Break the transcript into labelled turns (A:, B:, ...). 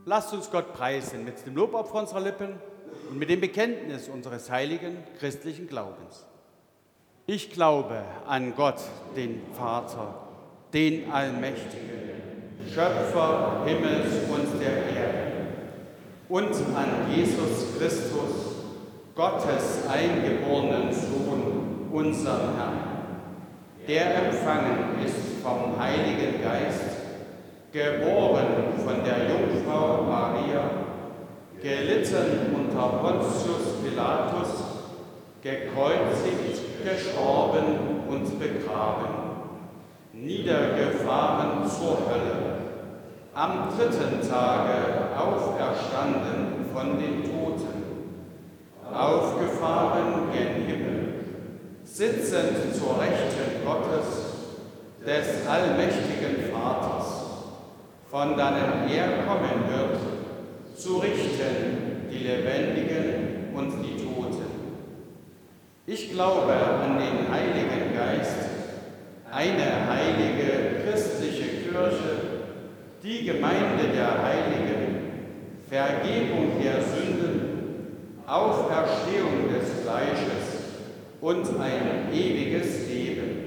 A: Lasst uns Gott preisen mit dem Lobopfer unserer Lippen und mit dem Bekenntnis unseres heiligen christlichen Glaubens. Ich glaube an Gott, den Vater, den Allmächtigen, Schöpfer Himmels und der Erde, und an Jesus Christus, Gottes eingeborenen Sohn, unseren Herrn, der empfangen ist vom Heiligen Geist, geboren von der Jungfrau Maria, gelitten unter Pontius Pilatus, gekreuzigt, gestorben und begraben, niedergefahren zur Hölle, am dritten Tage auferstanden von den Toten, aufgefahren gen Himmel, sitzend zur Rechten Gottes, des allmächtigen Vaters, von dannen er kommen wird, zu richten die Lebendigen und die Toten. Ich glaube an den Heiligen Geist, eine heilige christliche Kirche, die Gemeinde der Heiligen, Vergebung der Sünden, Auferstehung des Fleisches und ein ewiges Leben.